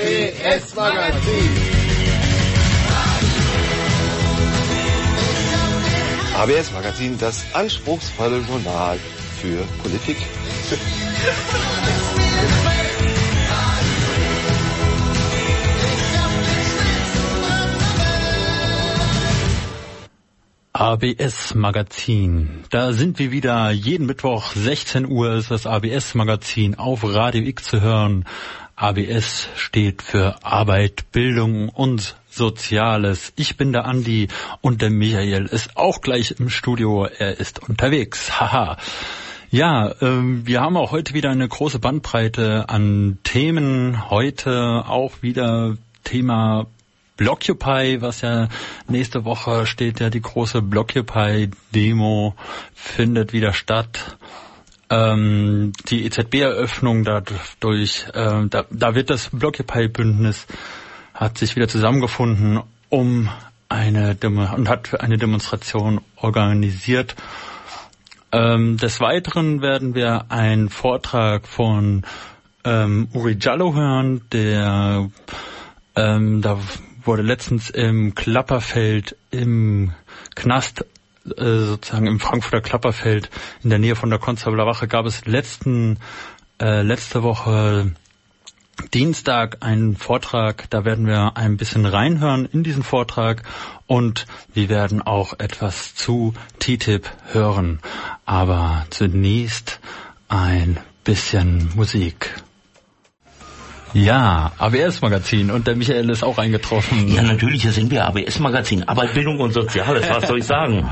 ABS Magazin. ABS Magazin, das anspruchsvolle Journal für Politik. ABS Magazin. Da sind wir wieder. Jeden Mittwoch 16 Uhr ist das ABS Magazin auf Radio X zu hören. ABS steht für Arbeit, Bildung und Soziales. Ich bin der Andi und der Michael ist auch gleich im Studio. Er ist unterwegs. Haha. Ja, wir haben auch heute wieder eine große Bandbreite an Themen. Heute auch wieder Thema Blockupy, was ja nächste Woche steht, ja die große Blockupy-Demo findet wieder statt. Die EZB-Eröffnung dadurch, da wird das Blockupy-Bündnis hat sich wieder zusammengefunden, und hat für eine Demonstration organisiert. Des Weiteren werden wir einen Vortrag von Uri Jallo hören, der da wurde letztens im Klapperfeld im Knast, sozusagen im Frankfurter Klapperfeld in der Nähe von der Konstabler Wache, gab es letzte Woche Dienstag einen Vortrag. Da werden wir ein bisschen reinhören in diesen Vortrag und wir werden auch etwas zu TTIP hören. Aber zunächst ein bisschen Musik. Ja, ABS-Magazin und der Michael ist auch eingetroffen. Ja, natürlich, hier sind wir, ABS-Magazin, Arbeit, Bildung und Soziales, was soll ich sagen?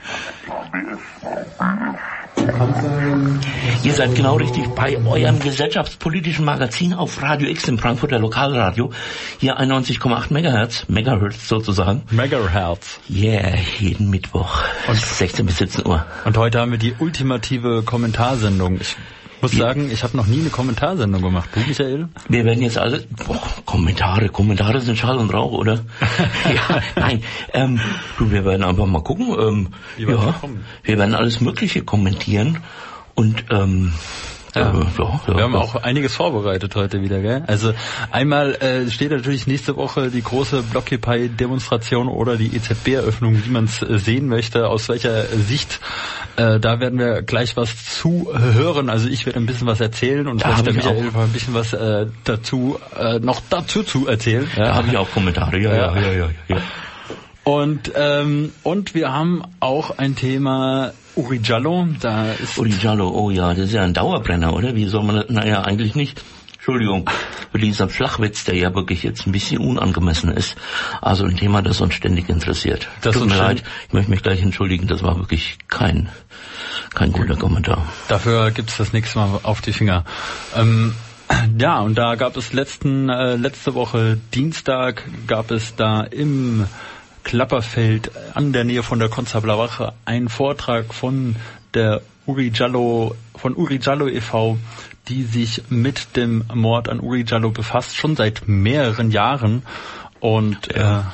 Ihr seid genau richtig bei eurem gesellschaftspolitischen Magazin auf Radio X im Frankfurter Lokalradio. Hier 91,8 Megahertz sozusagen. Megahertz. Yeah, jeden Mittwoch. Und 16 bis 17 Uhr. Und heute haben wir die ultimative Kommentarsendung. Ich muss sagen, ich habe noch nie eine Kommentarsendung gemacht. Du, Michael? Wir werden jetzt alle... Kommentare sind Schall und Rauch, oder? Ja, nein. Wir werden einfach mal gucken. Wir werden alles Mögliche kommentieren. Und wir haben auch einiges vorbereitet heute wieder, gell? Also einmal steht natürlich nächste Woche die große Blockupy-Demonstration oder die EZB-Eröffnung, wie man es sehen möchte, aus welcher Sicht. Da werden wir gleich was zu hören. Also ich werde ein bisschen was erzählen und vielleicht der Michael ein bisschen was dazu zu erzählen. Ja. Da habe ich auch Kommentare, ja. Und wir haben auch ein Thema Uri Jallo. Uri Jallo, oh ja, das ist ja ein Dauerbrenner, oder? Wie soll man das? Naja, eigentlich nicht. Entschuldigung, für diesen Flachwitz, der ja wirklich jetzt ein bisschen unangemessen ist. Also ein Thema, das uns ständig interessiert. Tut mir leid, ich möchte mich gleich entschuldigen, das war wirklich kein guter Kommentar. Dafür gibt's das nächste Mal auf die Finger. Ja, und da gab es letzte Woche Dienstag gab es da im Klapperfeld an der Nähe von der Konstabler Wache einen Vortrag von der Uri Jallo e.V., die sich mit dem Mord an Uri Jallo befasst, schon seit mehreren Jahren. Und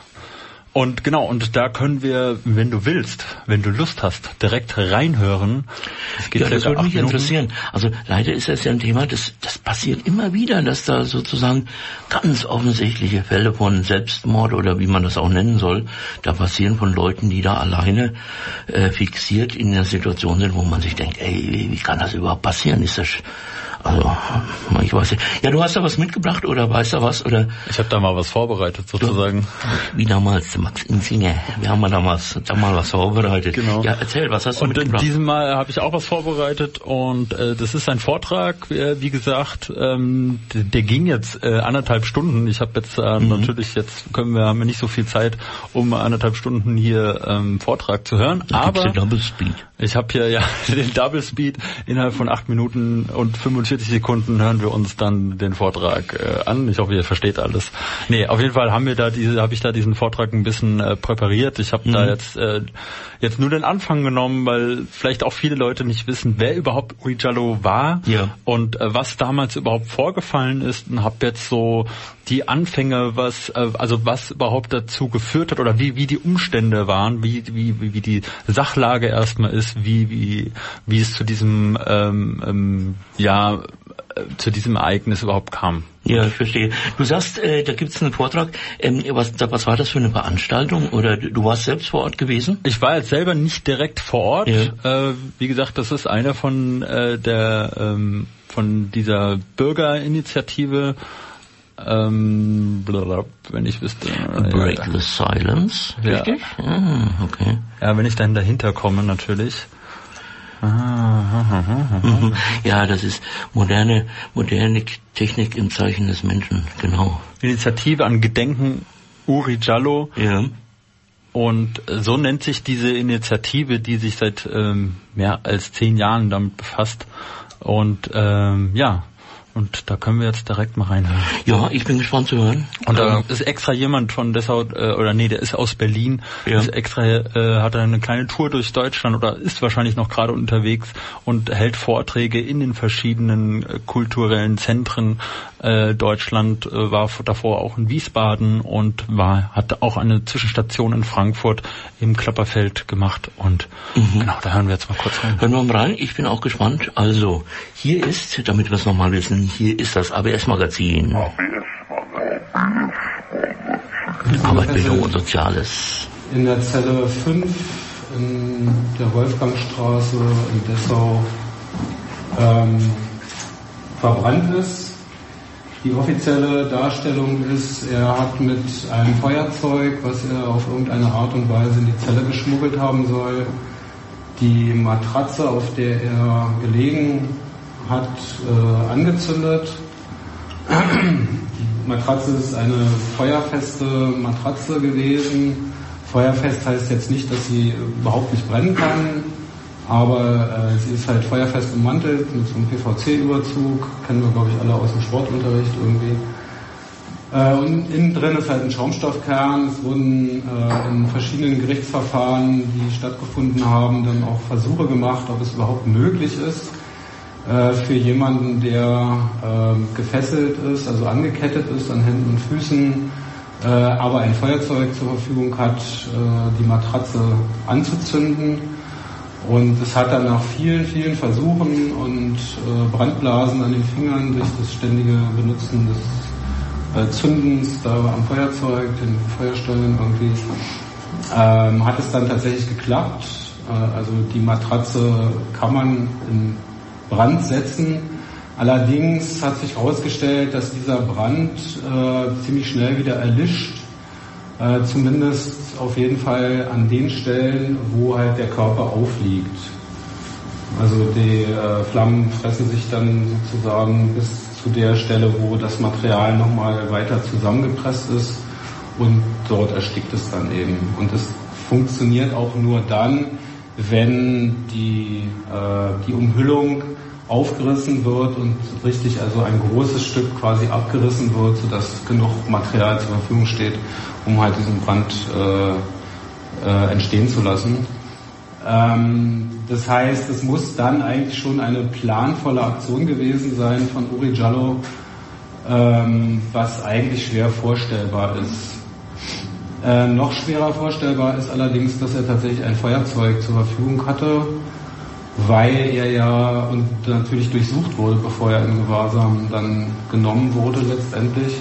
da können wir, wenn du willst, wenn du Lust hast, direkt reinhören. Das würde mich interessieren. Also leider ist das ja ein Thema, das passiert immer wieder, dass da sozusagen ganz offensichtliche Fälle von Selbstmord oder wie man das auch nennen soll, da passieren von Leuten, die da alleine fixiert in der Situation sind, wo man sich denkt, ey, wie kann das überhaupt passieren? Ist das... Also, ich weiß nicht. Ja, du hast da was mitgebracht oder weißt du was? Oder? Ich habe da mal was vorbereitet sozusagen. Wie damals, Max Insinger. Wir haben da mal was vorbereitet. Genau. Ja, erzähl, was hast du mitgebracht? Und diesem Mal habe ich auch was vorbereitet und das ist ein Vortrag, wie gesagt, der ging jetzt 1,5 Stunden. Ich habe jetzt natürlich, haben wir nicht so viel Zeit, um 1,5 Stunden hier Vortrag zu hören. Aber den Double Speed. Ich habe hier ja den Double Speed. Innerhalb von 8 Minuten und 45 Sekunden hören wir uns dann den Vortrag an. Ich hoffe, ihr versteht alles. Nee, auf jeden Fall habe ich da diesen Vortrag ein bisschen präpariert. Ich habe da jetzt nur den Anfang genommen, weil vielleicht auch viele Leute nicht wissen, wer überhaupt Uri Jallo war und was damals überhaupt vorgefallen ist, und habe jetzt so die Anfänge, was überhaupt dazu geführt hat oder wie die Umstände waren, wie die Sachlage erstmal ist, ist, wie es zu diesem zu diesem Ereignis überhaupt kam. Ja, ich verstehe. Du sagst, da gibt's einen Vortrag. Was war das für eine Veranstaltung? Oder du warst selbst vor Ort gewesen? Ich war jetzt selber nicht direkt vor Ort. Ja. Wie gesagt, das ist einer von von dieser Bürgerinitiative. Wenn ich wüsste. Break the Silence, richtig? Ja. Okay. Ja, wenn ich dann dahinter komme, natürlich. Ja, das ist moderne Technik im Zeichen des Menschen, genau. Initiative an Gedenken Uri Jallo. Ja. Und so nennt sich diese Initiative, die sich seit mehr als 10 Jahren damit befasst. Und und da können wir jetzt direkt mal reinhören. Ja, ich bin gespannt zu hören. Und da ist extra jemand von Dessau, der ist aus Berlin, ist extra, hat eine kleine Tour durch Deutschland oder ist wahrscheinlich noch gerade unterwegs und hält Vorträge in den verschiedenen kulturellen Zentren. Deutschland war davor auch in Wiesbaden und hat auch eine Zwischenstation in Frankfurt im Klapperfeld gemacht. Und genau, da hören wir jetzt mal kurz rein. Hören wir mal rein, ich bin auch gespannt. Also, hier ist, damit wir es nochmal wissen, hier ist das ABS-Magazin. Arbeit, Bildung und Soziales. In der Zelle 5 in der Wolfgangstraße in Dessau verbrannt ist. Die offizielle Darstellung ist, er hat mit einem Feuerzeug, was er auf irgendeine Art und Weise in die Zelle geschmuggelt haben soll, die Matratze, auf der er gelegen hat, angezündet. Die Matratze ist eine feuerfeste Matratze gewesen. Feuerfest heißt jetzt nicht, dass sie überhaupt nicht brennen kann, aber sie ist halt feuerfest ummantelt mit so einem PVC-Überzug, kennen wir, glaube ich, alle aus dem Sportunterricht irgendwie. Und innen drin ist halt ein Schaumstoffkern. Es wurden in verschiedenen Gerichtsverfahren, die stattgefunden haben, dann auch Versuche gemacht, ob es überhaupt möglich ist, für jemanden, der gefesselt ist, also angekettet ist an Händen und Füßen, aber ein Feuerzeug zur Verfügung hat, die Matratze anzuzünden. Und es hat dann nach vielen, vielen Versuchen und Brandblasen an den Fingern durch das ständige Benutzen des Zündens da am Feuerzeug, den Feuerstellen irgendwie, hat es dann tatsächlich geklappt. Also die Matratze kann man in Brand setzen. Allerdings hat sich herausgestellt, dass dieser Brand ziemlich schnell wieder erlischt. Zumindest auf jeden Fall an den Stellen, wo halt der Körper aufliegt. Also die Flammen fressen sich dann sozusagen bis zu der Stelle, wo das Material nochmal weiter zusammengepresst ist und dort erstickt es dann eben. Und es funktioniert auch nur dann, wenn die Umhüllung aufgerissen wird und richtig, also ein großes Stück quasi abgerissen wird, sodass genug Material zur Verfügung steht, um halt diesen Brand entstehen zu lassen. Das heißt, es muss dann eigentlich schon eine planvolle Aktion gewesen sein von Uri Jallo, was eigentlich schwer vorstellbar ist. Noch schwerer vorstellbar ist allerdings, dass er tatsächlich ein Feuerzeug zur Verfügung hatte, weil er ja und natürlich durchsucht wurde, bevor er in Gewahrsam dann genommen wurde letztendlich.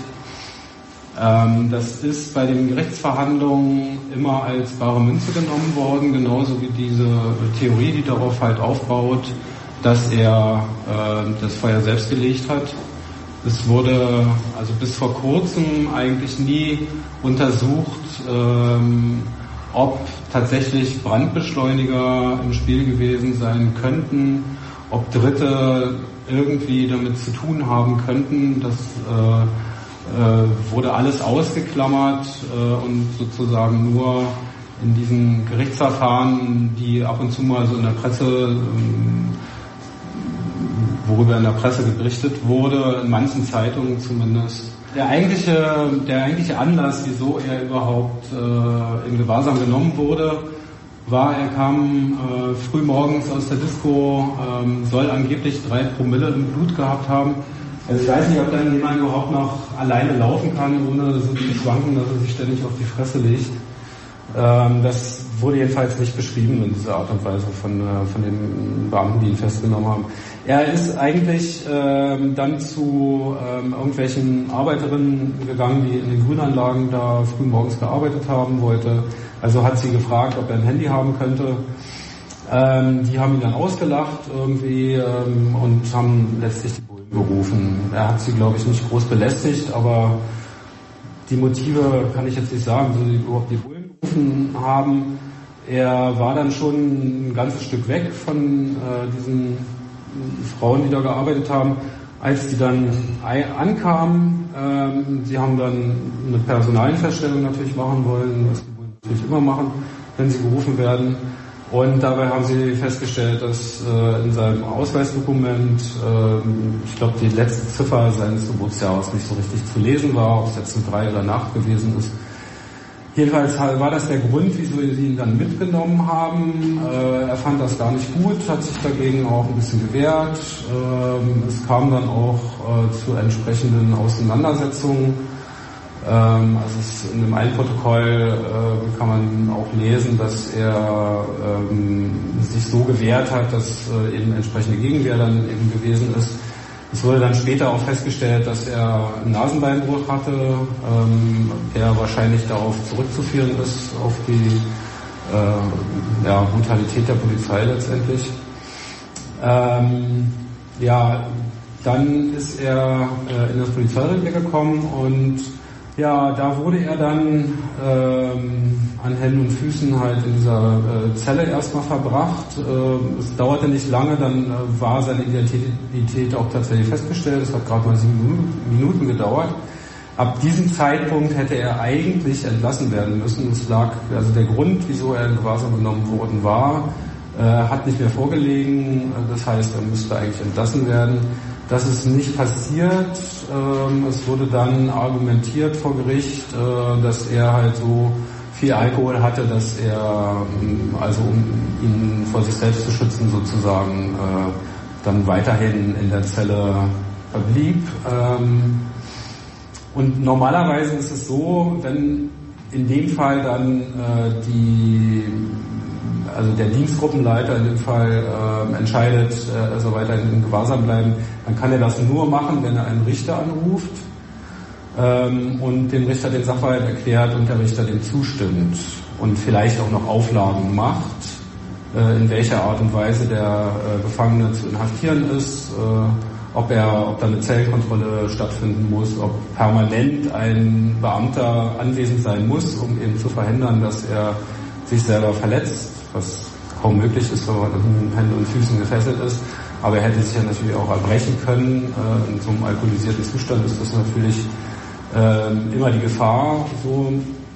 Das ist bei den Gerichtsverhandlungen immer als bare Münze genommen worden, genauso wie diese Theorie, die darauf halt aufbaut, dass er das Feuer selbst gelegt hat. Es wurde also bis vor kurzem eigentlich nie untersucht, ob tatsächlich Brandbeschleuniger im Spiel gewesen sein könnten, ob Dritte irgendwie damit zu tun haben könnten. Das wurde alles ausgeklammert und sozusagen nur in diesen Gerichtsverfahren, die ab und zu mal so in der Presse, worüber in der Presse berichtet wurde, in manchen Zeitungen zumindest. Der eigentliche Anlass, wieso er überhaupt in Gewahrsam genommen wurde, war, er kam früh morgens aus der Disco, soll angeblich 3 Promille im Blut gehabt haben. Also ich weiß nicht, ob dann jemand überhaupt noch alleine laufen kann, ohne so zu schwanken, dass er sich ständig auf die Fresse legt. Das wurde jedenfalls nicht beschrieben in dieser Art und Weise von den Beamten, die ihn festgenommen haben. Er ist eigentlich dann zu irgendwelchen Arbeiterinnen gegangen, die in den Grünanlagen da früh morgens gearbeitet haben wollte. Also hat sie gefragt, ob er ein Handy haben könnte. Die haben ihn dann ausgelacht irgendwie und haben letztlich die Bullen gerufen. Er hat sie, glaube ich, nicht groß belästigt, aber die Motive kann ich jetzt nicht sagen, wieso sie überhaupt die Bullen gerufen haben. Er war dann schon ein ganzes Stück weg von diesen Frauen, die da gearbeitet haben. Als die dann ankamen, sie haben dann eine Personalienfeststellung natürlich machen wollen, was die Bullen natürlich immer machen, wenn sie gerufen werden. Und dabei haben sie festgestellt, dass in seinem Ausweisdokument, ich glaube, die letzte Ziffer seines Geburtsjahres nicht so richtig zu lesen war, ob es jetzt eine 3 oder eine 8 gewesen ist. Jedenfalls war das der Grund, wieso sie ihn dann mitgenommen haben. Er fand das gar nicht gut, hat sich dagegen auch ein bisschen gewehrt. Es kam dann auch zu entsprechenden Auseinandersetzungen. Also in dem Eilprotokoll kann man auch lesen, dass er sich so gewehrt hat, dass eben entsprechende Gegenwehr dann eben gewesen ist. Es wurde dann später auch festgestellt, dass er einen Nasenbeinbruch hatte, der wahrscheinlich darauf zurückzuführen ist, auf die Brutalität der Polizei letztendlich. Dann ist er in das Polizeirevier gekommen und ja, da wurde er dann an Händen und Füßen halt in dieser Zelle erstmal verbracht. Es dauerte nicht lange, dann war seine Identität auch tatsächlich festgestellt. Es hat gerade mal 7 Minuten gedauert. Ab diesem Zeitpunkt hätte er eigentlich entlassen werden müssen. Es lag, also der Grund, wieso er in Gewahrsam genommen worden war, hat nicht mehr vorgelegen. Das heißt, er müsste eigentlich entlassen werden. Das ist nicht passiert. Es wurde dann argumentiert vor Gericht, dass er halt so viel Alkohol hatte, dass er, also um ihn vor sich selbst zu schützen sozusagen, dann weiterhin in der Zelle verblieb. Und normalerweise ist es so, wenn in dem Fall dann der Dienstgruppenleiter in dem Fall entscheidet, er soll weiterhin in Gewahrsam bleiben, dann kann er das nur machen, wenn er einen Richter anruft und dem Richter den Sachverhalt erklärt und der Richter dem zustimmt und vielleicht auch noch Auflagen macht, in welcher Art und Weise der Gefangene zu inhaftieren ist, ob da eine Zellenkontrolle stattfinden muss, ob permanent ein Beamter anwesend sein muss, um eben zu verhindern, dass er sich selber verletzt, was kaum möglich ist, wenn man in Händen und Füßen gefesselt ist. Aber er hätte sich ja natürlich auch erbrechen können. In so einem alkoholisierten Zustand ist das natürlich immer die Gefahr. So,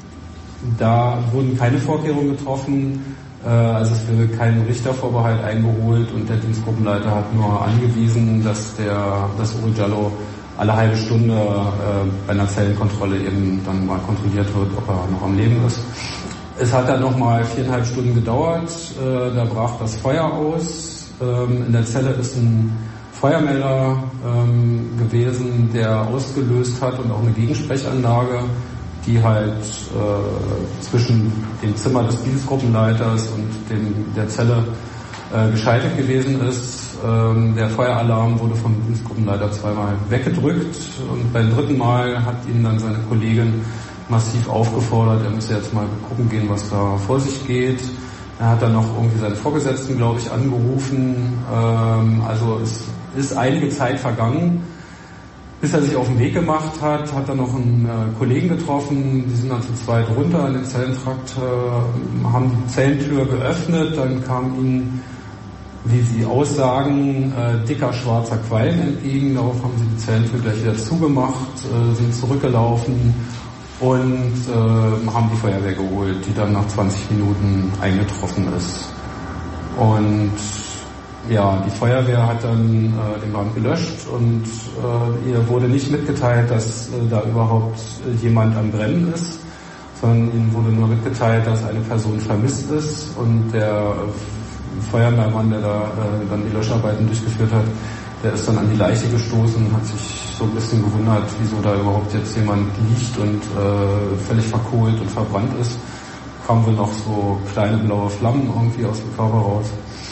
da wurden keine Vorkehrungen getroffen. Also es wurde kein Richtervorbehalt eingeholt und der Dienstgruppenleiter hat nur angewiesen, dass Uri Jallo alle halbe Stunde bei einer Zellenkontrolle eben dann mal kontrolliert wird, ob er noch am Leben ist. Es hat dann nochmal 4,5 Stunden gedauert, da brach das Feuer aus. In der Zelle ist ein Feuermelder gewesen, der ausgelöst hat und auch eine Gegensprechanlage, die halt zwischen dem Zimmer des Dienstgruppenleiters und der Zelle geschaltet gewesen ist. Der Feueralarm wurde vom Dienstgruppenleiter 2-mal weggedrückt und beim 3. Mal hat ihn dann seine Kollegin massiv aufgefordert, er müsse jetzt mal gucken gehen, was da vor sich geht. Er hat dann noch irgendwie seinen Vorgesetzten, glaube ich, angerufen. Also es ist einige Zeit vergangen, bis er sich auf den Weg gemacht hat dann noch einen Kollegen getroffen, die sind dann zu zweit runter in den Zellentrakt, haben die Zellentür geöffnet, dann kam ihnen, wie sie aussagen, dicker schwarzer Qualm entgegen, darauf haben sie die Zellentür gleich wieder zugemacht, sind zurückgelaufen und haben die Feuerwehr geholt, die dann nach 20 Minuten eingetroffen ist. Und ja, die Feuerwehr hat dann den Brand gelöscht und ihr wurde nicht mitgeteilt, dass da überhaupt jemand am Brennen ist, sondern ihnen wurde nur mitgeteilt, dass eine Person vermisst ist und der Feuerwehrmann, der da dann die Löscharbeiten durchgeführt hat, der ist dann an die Leiche gestoßen und hat sich so ein bisschen gewundert, wieso da überhaupt jetzt jemand liegt und völlig verkohlt und verbrannt ist. kamen wohl noch so kleine blaue Flammen irgendwie aus dem Körper raus.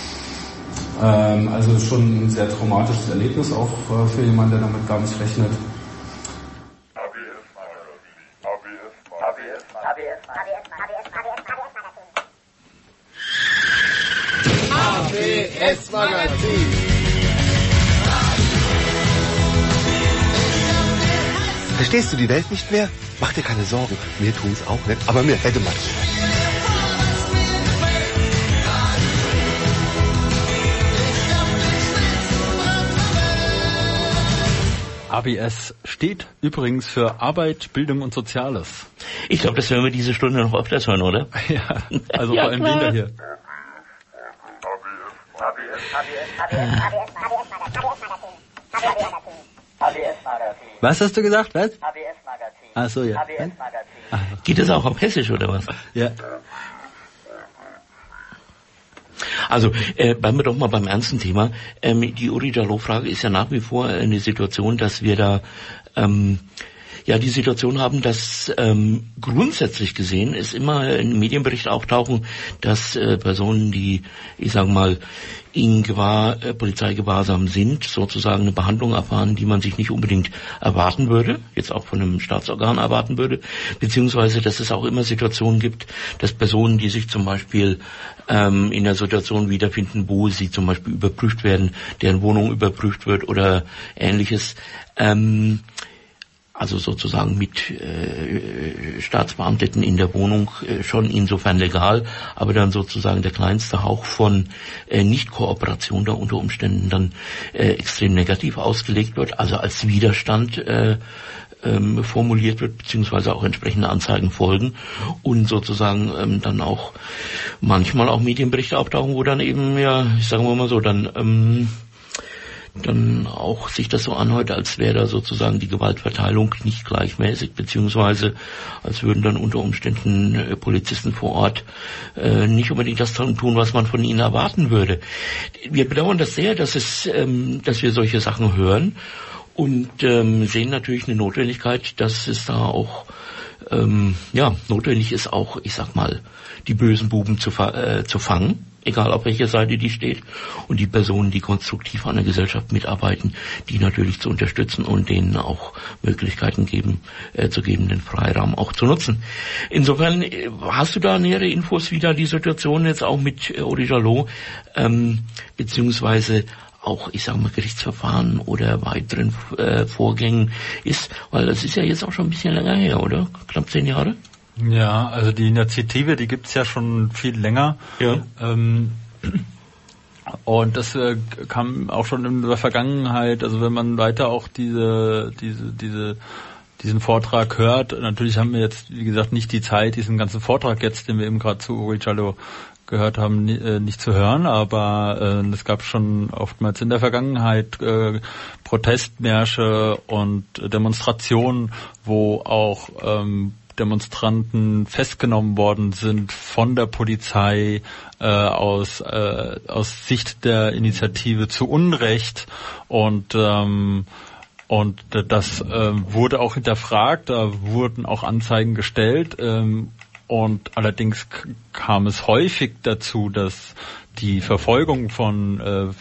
Also schon ein sehr traumatisches Erlebnis auch für jemanden, der damit gar nicht rechnet. ABS Magazin. Verstehst du die Welt nicht mehr? Mach dir keine Sorgen, mir tun's auch nicht, aber mir hätte man's. ABS steht übrigens für Arbeit, Bildung und Soziales. Ich glaube, das werden wir diese Stunde noch öfters hören, oder? Ja, also ja, vor allem Winter hier. Was hast du gesagt? Was? ABS-Magazin. Ach so, ja. ABS-Magazin. Geht das auch auf Hessisch, oder was? Ja. Also, bleiben wir doch mal beim ernsten Thema. Die Uri Jallow-Frage ist ja nach wie vor eine Situation, dass wir da die Situation haben, dass grundsätzlich gesehen es immer in Medienberichten auftauchen, dass Personen, die, ich sage mal, in Polizeigewahrsam sind, sozusagen eine Behandlung erfahren, die man sich nicht unbedingt erwarten würde, jetzt auch von einem Staatsorgan erwarten würde, beziehungsweise, dass es auch immer Situationen gibt, dass Personen, die sich zum Beispiel in der Situation wiederfinden, wo sie zum Beispiel überprüft werden, deren Wohnung überprüft wird oder Ähnliches, also sozusagen mit Staatsbeamteten in der Wohnung schon insofern legal, aber dann sozusagen der kleinste Hauch von Nicht-Kooperation da unter Umständen dann extrem negativ ausgelegt wird, also als Widerstand formuliert wird, beziehungsweise auch entsprechende Anzeigen folgen und sozusagen dann auch manchmal auch Medienberichte auftauchen, wo dann eben, ja, ich sage mal so, dann auch sich das so anhört, als wäre da sozusagen die Gewaltverteilung nicht gleichmäßig, beziehungsweise als würden dann unter Umständen Polizisten vor Ort nicht unbedingt das tun, was man von ihnen erwarten würde. Wir bedauern das sehr, dass wir solche Sachen hören und sehen natürlich eine Notwendigkeit, dass es da auch notwendig ist, auch, ich sag mal, die bösen Buben zu fangen, egal auf welcher Seite die steht, und die Personen, die konstruktiv an der Gesellschaft mitarbeiten, die natürlich zu unterstützen und denen auch Möglichkeiten zu geben, den Freiraum auch zu nutzen. Insofern, hast du da nähere Infos, wie da die Situation jetzt auch mit Uri Jallow, beziehungsweise auch, ich sage mal, Gerichtsverfahren oder weiteren Vorgängen ist, weil das ist ja jetzt auch schon ein bisschen länger her, oder? Knapp 10 Jahre? Ja, also die Initiative, die gibt's ja schon viel länger. Ja. Und das kam auch schon in der Vergangenheit, also wenn man weiter auch diesen Vortrag hört, natürlich haben wir jetzt, wie gesagt, nicht die Zeit, diesen ganzen Vortrag jetzt, den wir eben gerade zu Uri Jallow gehört haben, nicht zu hören, aber es gab schon oftmals in der Vergangenheit Protestmärsche und Demonstrationen, wo auch Demonstranten festgenommen worden sind von der Polizei aus Sicht der Initiative zu Unrecht und das wurde auch hinterfragt, da wurden auch Anzeigen gestellt und allerdings kam es häufig dazu, dass die Verfolgung von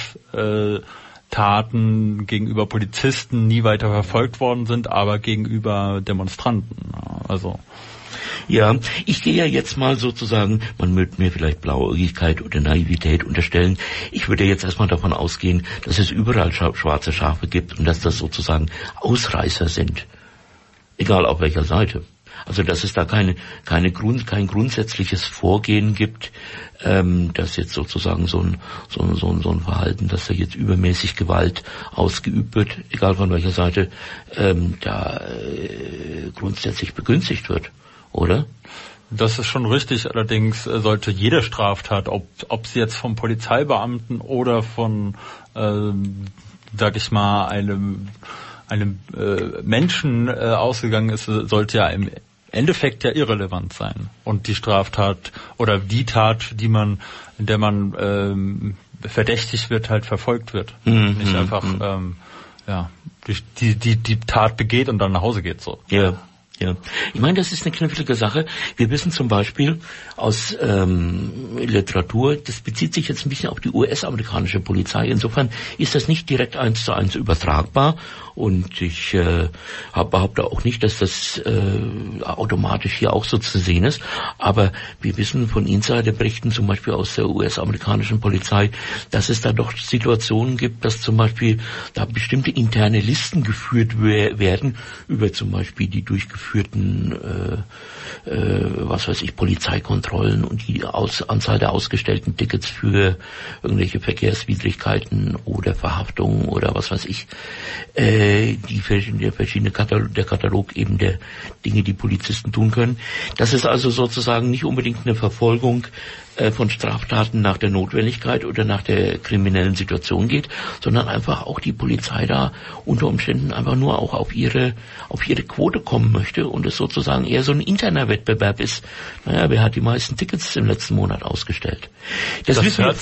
Straftaten gegenüber Polizisten nie weiter verfolgt worden sind, aber gegenüber Demonstranten. Also ja, ich gehe ja jetzt mal sozusagen, man möchte mir vielleicht Blauäugigkeit oder Naivität unterstellen. Ich würde jetzt erstmal davon ausgehen, dass es überall schwarze Schafe gibt und dass das sozusagen Ausreißer sind. Egal auf welcher Seite. Also dass es da kein grundsätzliches Vorgehen gibt, dass jetzt sozusagen so ein Verhalten, dass da jetzt übermäßig Gewalt ausgeübt wird, egal von welcher Seite, grundsätzlich begünstigt wird, oder? Das ist schon richtig, allerdings sollte jede Straftat, ob sie jetzt vom Polizeibeamten oder von, sag ich mal, einem Menschen ausgegangen ist, sollte ja im Endeffekt ja irrelevant sein. Und die Straftat oder die Tat, in der man verdächtig wird, halt verfolgt wird. Nicht einfach die Tat begeht und dann nach Hause geht so. Ja. Ja, ich meine, das ist eine knifflige Sache. Wir wissen zum Beispiel aus Literatur, das bezieht sich jetzt ein bisschen auf die US-amerikanische Polizei. Insofern ist das nicht direkt 1:1 übertragbar. Und ich behaupte auch nicht, dass das automatisch hier auch so zu sehen ist. Aber wir wissen von Insiderberichten, zum Beispiel aus der US-amerikanischen Polizei, dass es da doch Situationen gibt, dass zum Beispiel da bestimmte interne Listen geführt werden über zum Beispiel die durchgeführten Polizeikontrollen und die Anzahl der ausgestellten Tickets für irgendwelche Verkehrswidrigkeiten oder Verhaftungen oder was weiß ich, der Katalog eben der Dinge, die Polizisten tun können. Das ist also sozusagen nicht unbedingt eine Verfolgung von Straftaten nach der Notwendigkeit oder nach der kriminellen Situation geht, sondern einfach auch die Polizei da unter Umständen einfach nur auch auf ihre Quote kommen möchte und es sozusagen eher so ein interner Wettbewerb ist. Naja, wer hat die meisten Tickets im letzten Monat ausgestellt? Das was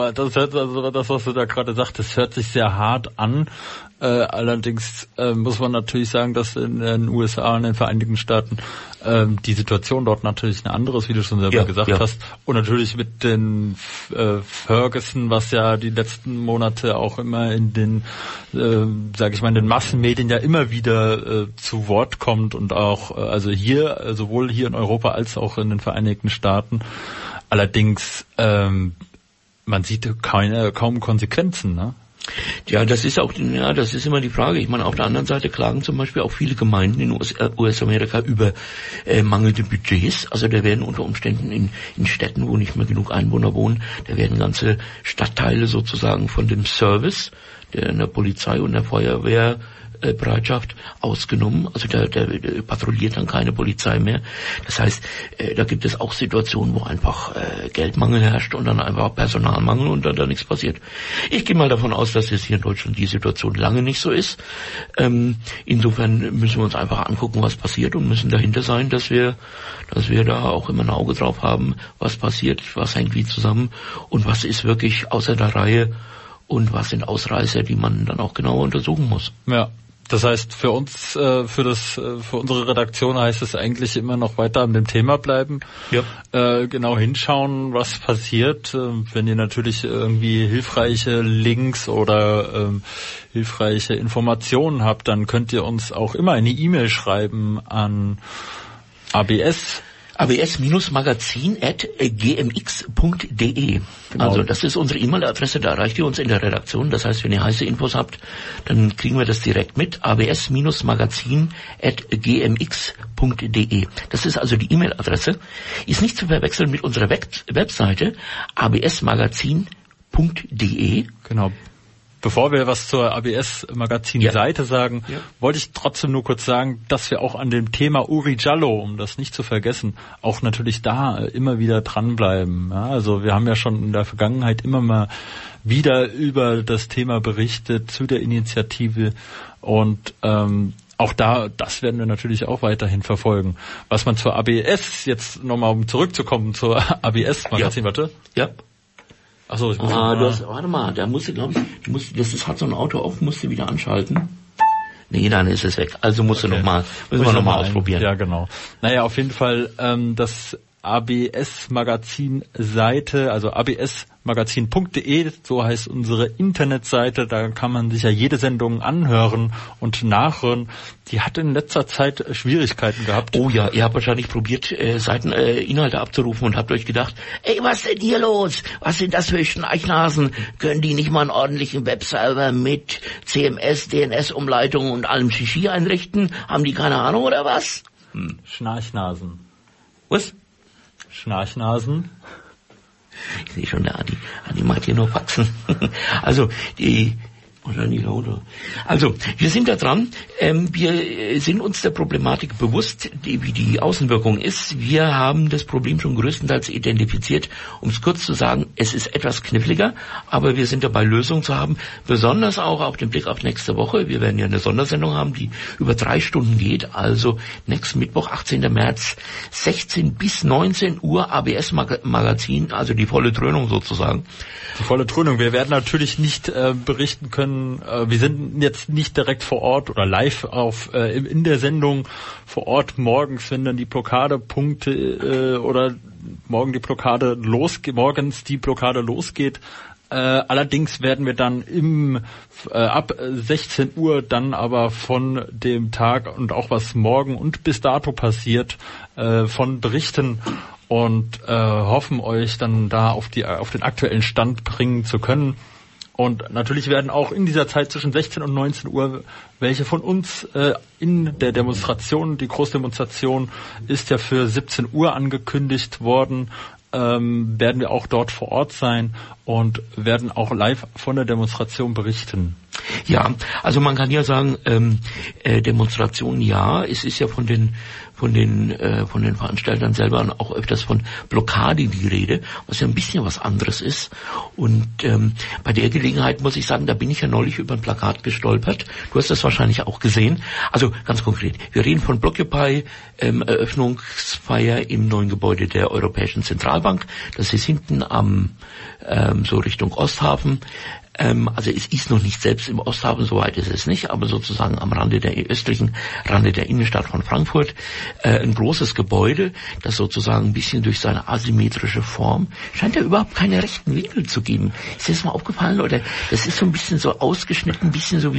du da gerade sagst, das hört sich sehr hart an. Allerdings muss man natürlich sagen, dass in den USA und in den Vereinigten Staaten die Situation dort natürlich eine andere ist, wie du schon selber gesagt hast. Und natürlich mit den Ferguson, was ja die letzten Monate auch immer in den, in den Massenmedien ja immer wieder zu Wort kommt und auch also hier, sowohl hier in Europa als auch in den Vereinigten Staaten. Allerdings man sieht kaum Konsequenzen, ne? Ja, das ist immer die Frage. Ich meine, auf der anderen Seite klagen zum Beispiel auch viele Gemeinden in US-Amerika über mangelnde Budgets. Also da werden unter Umständen in Städten, wo nicht mehr genug Einwohner wohnen, da werden ganze Stadtteile sozusagen von dem Service der Polizei und der Feuerwehrbereitschaft ausgenommen. Also da patrouilliert dann keine Polizei mehr. Das heißt, da gibt es auch Situationen, wo einfach Geldmangel herrscht und dann einfach Personalmangel und dann da nichts passiert. Ich gehe mal davon aus, dass jetzt hier in Deutschland die Situation lange nicht so ist. Insofern müssen wir uns einfach angucken, was passiert und müssen dahinter sein, dass wir da auch immer ein Auge drauf haben, was passiert, was hängt wie zusammen und was ist wirklich außer der Reihe und was sind Ausreißer, die man dann auch genauer untersuchen muss. Ja. Das heißt, für uns, für unsere Redaktion heißt es eigentlich immer noch weiter an dem Thema bleiben. Ja. Genau hinschauen, was passiert. Wenn ihr natürlich irgendwie hilfreiche Links oder hilfreiche Informationen habt, dann könnt ihr uns auch immer eine E-Mail schreiben an abs-magazin@gmx.de. Genau. Also das ist unsere E-Mail-Adresse, da erreicht ihr uns in der Redaktion. Das heißt, wenn ihr heiße Infos habt, dann kriegen wir das direkt mit. abs-magazin@gmx.de. Das ist also die E-Mail-Adresse. Ist nicht zu verwechseln mit unserer Webseite absmagazin.de. Genau. Bevor wir was zur ABS-Magazin-Seite sagen, wollte ich trotzdem nur kurz sagen, dass wir auch an dem Thema Uri Jallo, um das nicht zu vergessen, auch natürlich da immer wieder dranbleiben. Ja, also wir haben ja schon in der Vergangenheit immer mal wieder über das Thema berichtet, zu der Initiative und auch das werden wir natürlich auch weiterhin verfolgen. Was man zur ABS, jetzt nochmal um zurückzukommen zur ABS-Magazin, warte. Ja. Achso, ich muss warte mal, da musst du, glaube ich, hat so ein Auto auf, musst du wieder anschalten. Nee, dann ist es weg. Also müssen wir nochmal ausprobieren. Ja, genau. Naja, auf jeden Fall, das ABS-Magazin-Seite, also absmagazin.de, so heißt unsere Internetseite, da kann man sich ja jede Sendung anhören und nachhören. Die hat in letzter Zeit Schwierigkeiten gehabt. Oh ja, ihr habt wahrscheinlich probiert, Inhalte abzurufen und habt euch gedacht, ey, was denn hier los? Was sind das für Schnarchnasen? Können die nicht mal einen ordentlichen Webserver mit CMS, DNS-Umleitungen und allem Shishi einrichten? Haben die keine Ahnung oder was? Schnarchnasen. Was? Schnarchnasen. Ich sehe schon, der Adi meint hier nur Faxen. Also, wir sind da dran. Wir sind uns der Problematik bewusst, wie die Außenwirkung ist. Wir haben das Problem schon größtenteils identifiziert. Um es kurz zu sagen, es ist etwas kniffliger, aber wir sind dabei, Lösungen zu haben. Besonders auch auf den Blick auf nächste Woche. Wir werden ja eine Sondersendung haben, die über 3 Stunden geht. Also nächsten Mittwoch, 18. März, 16 bis 19 Uhr ABS-Magazin, also die volle Dröhnung sozusagen. Die volle Dröhnung. Wir werden natürlich nicht berichten können, berichten. Wir sind jetzt nicht direkt vor Ort oder live in der Sendung vor Ort morgens, wenn dann die Blockadepunkte oder morgens die Blockade losgeht. Allerdings werden wir dann ab 16 Uhr dann aber von dem Tag und auch was morgen und bis dato passiert, von berichten und hoffen euch dann da auf den aktuellen Stand bringen zu können. Und natürlich werden auch in dieser Zeit zwischen 16 und 19 Uhr welche von uns in der Demonstration, die Großdemonstration ist ja für 17 Uhr angekündigt worden, werden wir auch dort vor Ort sein und werden auch live von der Demonstration berichten. Ja, also man kann ja sagen, Demonstrationen ja, es ist ja von den Veranstaltern selber auch öfters von Blockade die Rede, was ja ein bisschen was anderes ist. Und bei der Gelegenheit muss ich sagen, da bin ich ja neulich über ein Plakat gestolpert. Du hast das wahrscheinlich auch gesehen. Also ganz konkret, wir reden von Blockupy, Eröffnungsfeier im neuen Gebäude der Europäischen Zentralbank. Das ist hinten so Richtung Osthafen. Also es ist noch nicht selbst im Osthafen, soweit ist es nicht, aber sozusagen am östlichen Rande der Innenstadt von Frankfurt, ein großes Gebäude, das sozusagen ein bisschen durch seine asymmetrische Form, scheint ja überhaupt keine rechten Winkel zu geben. Ist dir das mal aufgefallen, oder? Das ist so ein bisschen so ausgeschnitten, ein bisschen so wie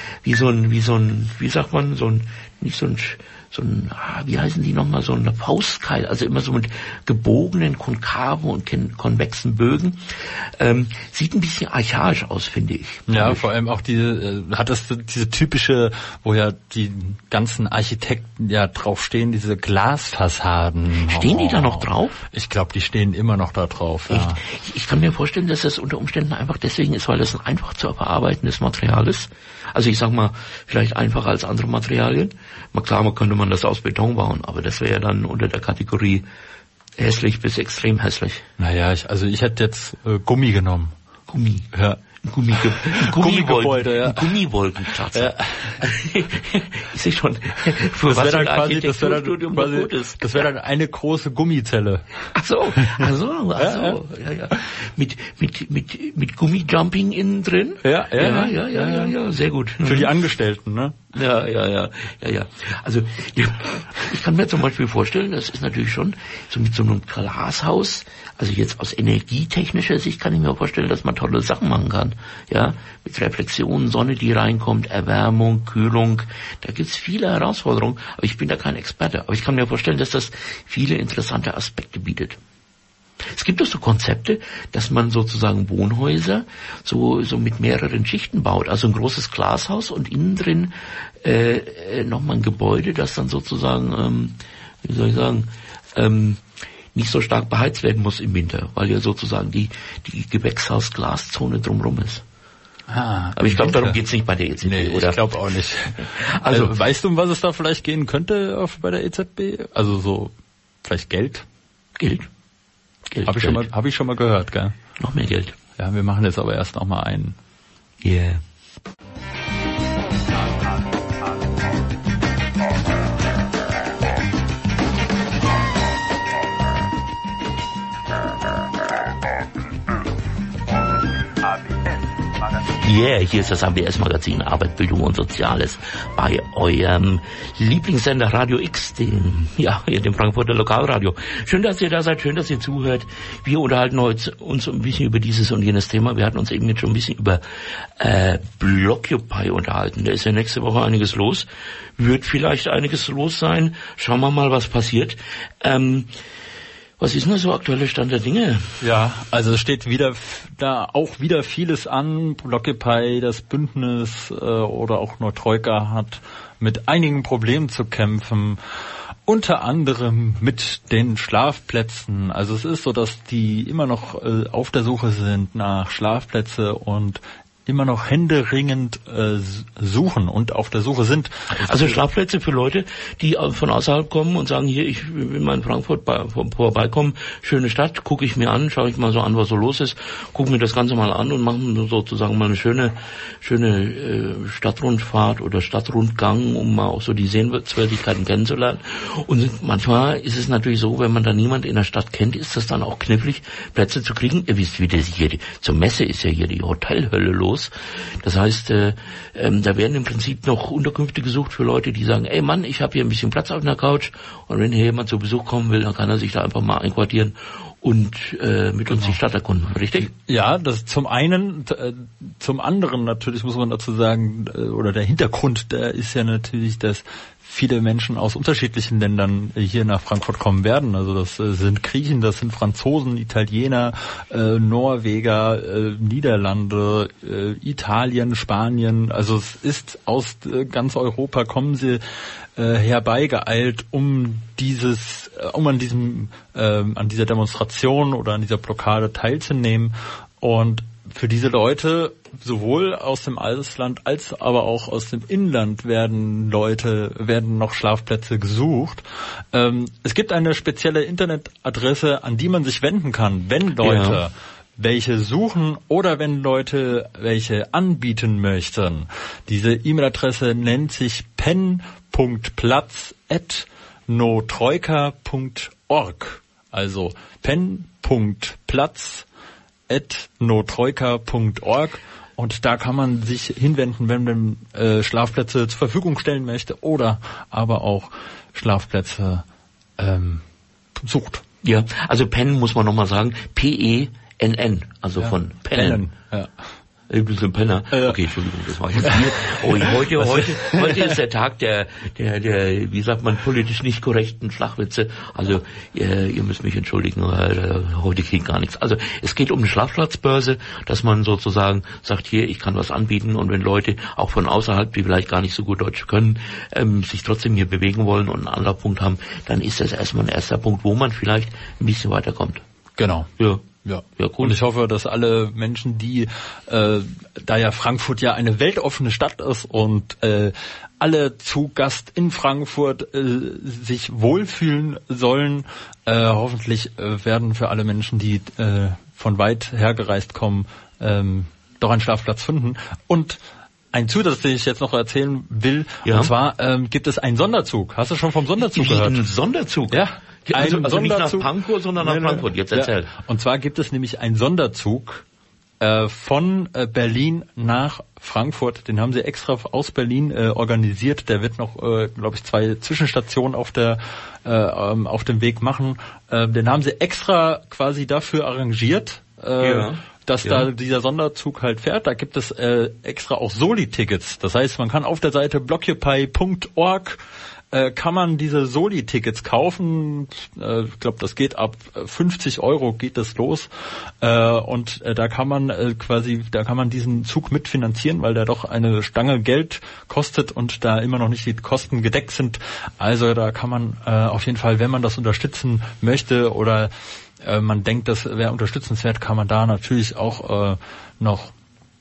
wie heißen die nochmal, so eine Faustkeil, also immer so mit gebogenen, konkaven und konvexen Bögen. Sieht ein bisschen archaisch aus, finde ich. Ja, vor allem auch diese typische, wo ja die ganzen Architekten ja drauf stehen, diese Glasfassaden. Stehen die da noch drauf? Ich glaube, die stehen immer noch da drauf. Ja. Ich kann mir vorstellen, dass das unter Umständen einfach deswegen ist, weil das ein einfach zu verarbeitendes Material ist. Also ich sag mal, vielleicht einfacher als andere Materialien. Klar, könnte man das aus Beton bauen, aber das wäre ja dann unter der Kategorie hässlich bis extrem hässlich. Naja, ich hätte jetzt Gummi genommen. Gummi? Ja. Gummigebäude, ja. Gummiwolkenkratzer. Ja. Ich sehe schon, das wäre dann quasi, das wäre dann eine große Gummizelle. Ach so. Ja. Mit Gummijumping innen drin? Ja, sehr gut. Für die Angestellten, ne? Ja. Also, ich kann mir zum Beispiel vorstellen, das ist natürlich schon so mit so einem Glashaus, also jetzt aus energietechnischer Sicht kann ich mir vorstellen, dass man tolle Sachen machen kann. Ja, mit Reflexion, Sonne, die reinkommt, Erwärmung, Kühlung, da gibt's viele Herausforderungen, aber ich bin da kein Experte. Aber ich kann mir vorstellen, dass das viele interessante Aspekte bietet. Es gibt auch so Konzepte, dass man sozusagen Wohnhäuser so mit mehreren Schichten baut. Also ein großes Glashaus und innen drin nochmal ein Gebäude, das dann sozusagen, nicht so stark beheizt werden muss im Winter, weil ja sozusagen die Gewächshaus-Glaszone drumherum ist. Aber ich glaube, darum geht's nicht bei der EZB, nee, oder? Ich glaube auch nicht. Also weißt du, um was es da vielleicht gehen könnte bei der EZB? Also so vielleicht Geld? Geld. Habe ich schon mal gehört, gell? Noch mehr Geld. Ja, wir machen jetzt aber erst noch mal einen. Yeah. Yeah, hier ist das ABS-Magazin Arbeit, Bildung und Soziales bei eurem Lieblingssender Radio X, dem Frankfurter Lokalradio. Schön, dass ihr da seid, schön, dass ihr zuhört. Wir unterhalten heute uns ein bisschen über dieses und jenes Thema. Wir hatten uns eben jetzt schon ein bisschen über Blockupy unterhalten. Da ist ja nächste Woche einiges los. Wird vielleicht einiges los sein. Schauen wir mal, was passiert. Was ist denn so aktuelle Stand der Dinge? Ja, also es steht wieder vieles an. Blockupy, das Bündnis oder auch nur Troika hat mit einigen Problemen zu kämpfen. Unter anderem mit den Schlafplätzen. Also es ist so, dass die immer noch auf der Suche sind nach Schlafplätze und immer noch händeringend suchen und auf der Suche sind. Also Schlafplätze für Leute, die von außerhalb kommen und sagen, hier, ich will mal in Frankfurt vorbeikommen, schöne Stadt, gucke ich mir an, schaue ich mal so an, was so los ist, gucke mir das Ganze mal an und mache sozusagen mal eine schöne Stadtrundfahrt oder Stadtrundgang, um mal auch so die Sehenswürdigkeiten kennenzulernen. Und manchmal ist es natürlich so, wenn man da niemand in der Stadt kennt, ist das dann auch knifflig, Plätze zu kriegen. Ihr wisst, wie das hier zur Messe ist ja hier die Hotelhölle los. aus. Das heißt, da werden im Prinzip noch Unterkünfte gesucht für Leute, die sagen, ey Mann, ich habe hier ein bisschen Platz auf einer Couch und wenn hier jemand zu Besuch kommen will, dann kann er sich da einfach mal einquartieren und mit uns die Stadt erkunden, richtig? Ja, das zum einen, zum anderen natürlich muss man dazu sagen, oder der Hintergrund, der ist ja natürlich, dass viele Menschen aus unterschiedlichen Ländern hier nach Frankfurt kommen werden. Also das sind Griechen, das sind Franzosen, Italiener, Norweger, Niederlande, Italien, Spanien. Also es ist aus ganz Europa kommen sie herbeigeeilt, um an dieser Demonstration oder an dieser Blockade teilzunehmen. Und für diese Leute, sowohl aus dem Ausland als aber auch aus dem Inland, werden noch Schlafplätze gesucht. Es gibt eine spezielle Internetadresse, an die man sich wenden kann, wenn Leute welche suchen oder wenn Leute welche anbieten möchten. Diese E-Mail-Adresse nennt sich pen.platz@notroika.org. Also pen.platz@notroika.org, und da kann man sich hinwenden, wenn man Schlafplätze zur Verfügung stellen möchte oder aber auch Schlafplätze sucht. Ja, also Pen muss man nochmal sagen, P-E-N-N, also von Pennen. Ja. Ein bisschen Penner. Okay, Entschuldigung, das war jetzt hier. Oh, heute ist der Tag der, wie sagt man, politisch nicht korrekten Flachwitze. Also, ihr müsst mich entschuldigen, heute geht gar nichts. Also, es geht um eine Schlafplatzbörse, dass man sozusagen sagt, hier, ich kann was anbieten, und wenn Leute auch von außerhalb, die vielleicht gar nicht so gut Deutsch können, sich trotzdem hier bewegen wollen und einen Anlaufpunkt haben, dann ist das erstmal ein erster Punkt, wo man vielleicht ein bisschen weiterkommt. Genau. Ja, cool. Und ich hoffe, dass alle Menschen, die, da ja Frankfurt ja eine weltoffene Stadt ist und alle zu Gast in Frankfurt sich wohlfühlen sollen, hoffentlich werden für alle Menschen, die von weit hergereist kommen, doch einen Schlafplatz finden. Und ein Zusatz, den ich jetzt noch erzählen will, und zwar gibt es einen Sonderzug. Hast du schon vom Sonderzug gehört? Einen Sonderzug? Ja. Also nicht nach Pankow, sondern nach Frankfurt. Jetzt erzähl. Ja. Und zwar gibt es nämlich einen Sonderzug von Berlin nach Frankfurt. Den haben sie extra aus Berlin organisiert. Der wird noch, glaube ich, 2 Zwischenstationen auf dem Weg machen. Den haben sie extra quasi dafür arrangiert. Dass da dieser Sonderzug halt fährt. Da gibt es extra auch Soli-Tickets. Das heißt, man kann auf der Seite blockupy.org kann man diese Soli-Tickets kaufen. Ich glaube, das geht ab 50 € geht das los. Und da kann man diesen Zug mitfinanzieren, weil der doch eine Stange Geld kostet und da immer noch nicht die Kosten gedeckt sind. Also da kann man auf jeden Fall, wenn man das unterstützen möchte oder man denkt, das wäre unterstützenswert, kann man da natürlich auch noch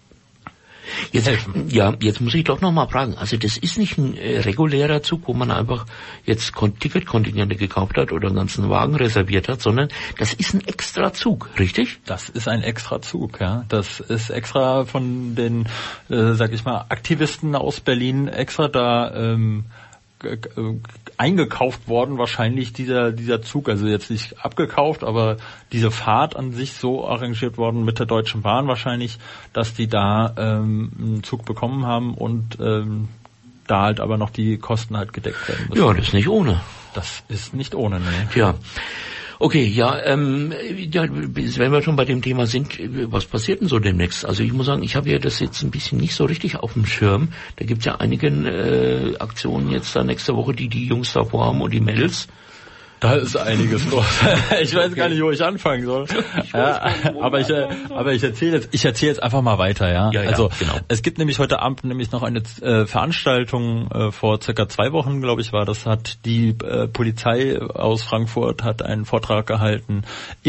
Jetzt muss ich doch noch mal fragen. Also das ist nicht ein regulärer Zug, wo man einfach jetzt Ticketkontingente gekauft hat oder einen ganzen Wagen reserviert hat, sondern das ist ein extra Zug, richtig? Das ist ein extra Zug, ja. Das ist extra von den, sag ich mal, Aktivisten aus Berlin extra da eingekauft worden, wahrscheinlich dieser Zug, also jetzt nicht abgekauft, aber diese Fahrt an sich so arrangiert worden mit der Deutschen Bahn wahrscheinlich, dass die da einen Zug bekommen haben und da halt aber noch die Kosten halt gedeckt werden müssen. Ja, das ist nicht ohne. Das ist nicht ohne, ne? Ja. Okay, wenn wir schon bei dem Thema sind, was passiert denn so demnächst? Also ich muss sagen, ich habe ja das jetzt ein bisschen nicht so richtig auf dem Schirm. Da gibt's ja einige Aktionen jetzt da nächste Woche, die Jungs da vorhaben und die Mädels. Da ist einiges los. Ich weiß gar nicht, wo ich anfangen soll. Aber ich erzähle jetzt einfach mal weiter, ja. Also genau. Es gibt nämlich heute Abend noch eine Veranstaltung, vor circa 2 Wochen, glaube ich, war das, hat die Polizei aus Frankfurt hat einen Vortrag gehalten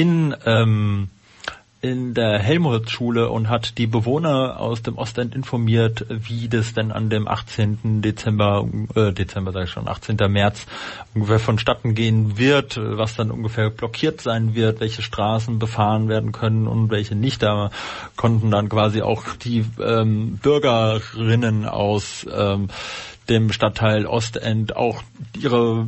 in der Helmholtz-Schule und hat die Bewohner aus dem Ostend informiert, wie das denn an dem 18. 18. März ungefähr vonstatten gehen wird, was dann ungefähr blockiert sein wird, welche Straßen befahren werden können und welche nicht. Da konnten dann quasi auch die Bürgerinnen aus dem Stadtteil Ostend auch ihre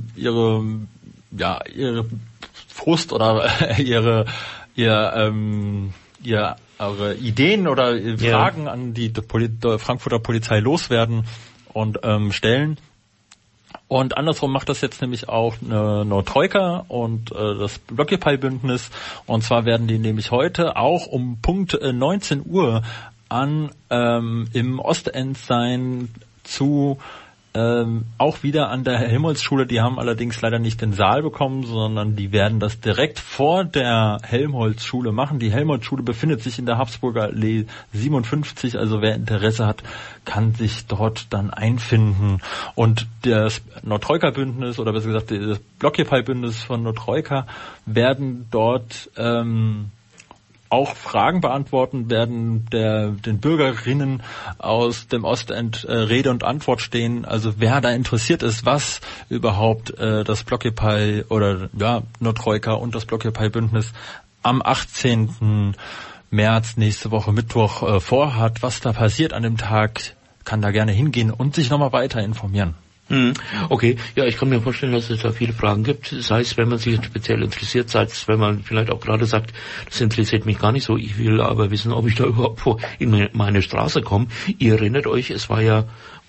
Frust oder ihr eure Ideen oder Fragen an die Frankfurter Polizei loswerden und stellen. Und andersrum macht das jetzt nämlich auch eine Troika und das Blockupy-Bündnis. Und zwar werden die nämlich heute auch um Punkt 19 Uhr im Ostend sein zu auch wieder an der Helmholtz-Schule. Die haben allerdings leider nicht den Saal bekommen, sondern die werden das direkt vor der Helmholtz-Schule machen. Die Helmholtz-Schule befindet sich in der Habsburger Allee 57, also wer Interesse hat, kann sich dort dann einfinden. Und das No-Troika-Bündnis, oder besser gesagt das Blockupy-Bündnis von No-Troika, werden dort auch Fragen beantworten, werden den Bürgerinnen aus dem Ostend Rede und Antwort stehen. Also wer da interessiert ist, was überhaupt das Blockupy oder No-Troika und das Blockupy-Bündnis am 18. März, nächste Woche Mittwoch, vorhat, was da passiert an dem Tag, kann da gerne hingehen und sich nochmal weiter informieren. Okay, ja, ich kann mir vorstellen, dass es da viele Fragen gibt, sei es, wenn man sich speziell interessiert, sei es, wenn man vielleicht auch gerade sagt, das interessiert mich gar nicht so, ich will aber wissen, ob ich da überhaupt in meine Straße komme. Ihr erinnert euch, es war ja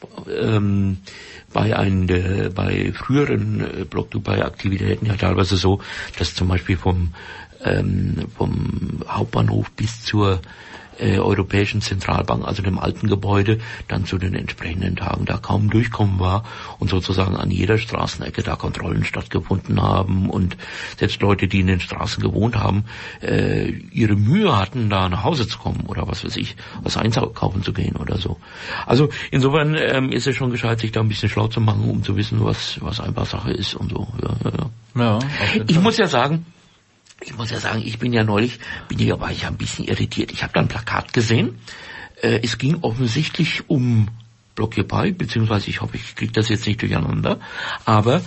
bei früheren Blockupy-Aktivitäten ja teilweise so, dass zum Beispiel vom Hauptbahnhof bis zur Europäischen Zentralbank, also dem alten Gebäude, dann zu den entsprechenden Tagen da kaum durchkommen war und sozusagen an jeder Straßenecke da Kontrollen stattgefunden haben und selbst Leute, die in den Straßen gewohnt haben, ihre Mühe hatten, da nach Hause zu kommen oder was weiß ich, was einkaufen zu gehen oder so. Also insofern ist es schon gescheit, sich da ein bisschen schlau zu machen, um zu wissen, was einfach Sache ist und so. Ja. Ich muss ja sagen, ich war ich ein bisschen irritiert. Ich habe da ein Plakat gesehen. Es ging offensichtlich um Blockupy, beziehungsweise ich hoffe, ich kriege das jetzt nicht durcheinander. Aber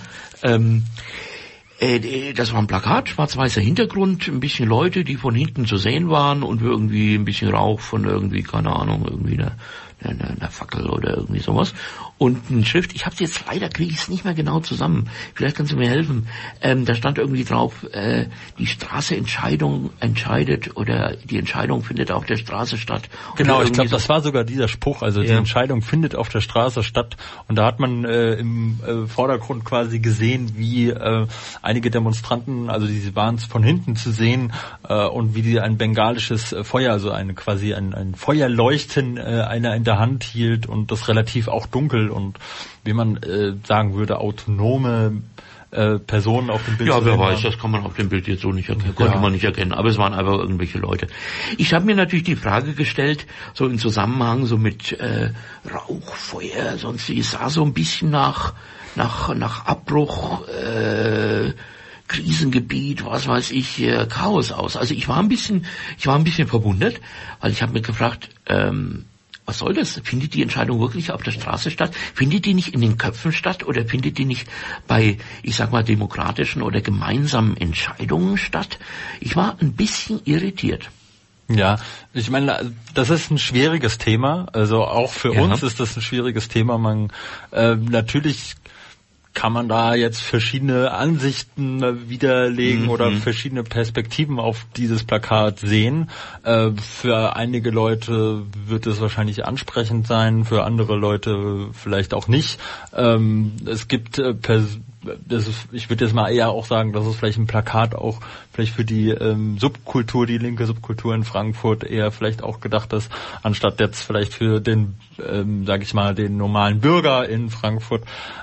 das war ein Plakat, schwarz-weißer Hintergrund, ein bisschen Leute, die von hinten zu sehen waren und irgendwie ein bisschen Rauch von irgendwie, keine Ahnung, irgendwie einer Fackel oder irgendwie sowas. Und eine Schrift, ich habe jetzt leider, kriege ich es nicht mehr genau zusammen. Vielleicht kannst du mir helfen. Da stand irgendwie drauf, die Straße entscheidet oder die Entscheidung findet auf der Straße statt. Genau, ich glaube, das war sogar dieser Spruch, also die Entscheidung findet auf der Straße statt. Und da hat man im Vordergrund quasi gesehen, wie einige Demonstranten, also die waren von hinten zu sehen und wie die ein bengalisches Feuer, also ein Feuerleuchten einer in der Hand hielt und das relativ auch dunkel und wie man sagen würde, autonome Personen auf dem Bild. Ja, wer weiß, das kann man auf dem Bild jetzt so nicht erkennen, konnte man nicht erkennen, aber es waren einfach irgendwelche Leute. Ich habe mir natürlich die Frage gestellt, so im Zusammenhang so mit Rauch, Feuer, sonst es sah so ein bisschen nach Abbruch, Krisengebiet, was weiß ich, Chaos aus. Also ich war ein bisschen verwundert, weil ich habe mir gefragt, was soll das? Findet die Entscheidung wirklich auf der Straße statt? Findet die nicht in den Köpfen statt oder findet die nicht bei, ich sag mal, demokratischen oder gemeinsamen Entscheidungen statt? Ich war ein bisschen irritiert. Ja, ich meine, das ist ein schwieriges Thema. Also auch für uns ist das ein schwieriges Thema. Man natürlich kann man da jetzt verschiedene Ansichten widerlegen oder verschiedene Perspektiven auf dieses Plakat sehen. Für einige Leute wird es wahrscheinlich ansprechend sein, für andere Leute vielleicht auch nicht. Es gibt ich würde jetzt mal eher auch sagen, dass es vielleicht ein Plakat auch vielleicht für die Subkultur, die linke Subkultur in Frankfurt eher vielleicht auch gedacht ist, anstatt jetzt vielleicht für den, sage ich mal, den normalen Bürger in Frankfurt.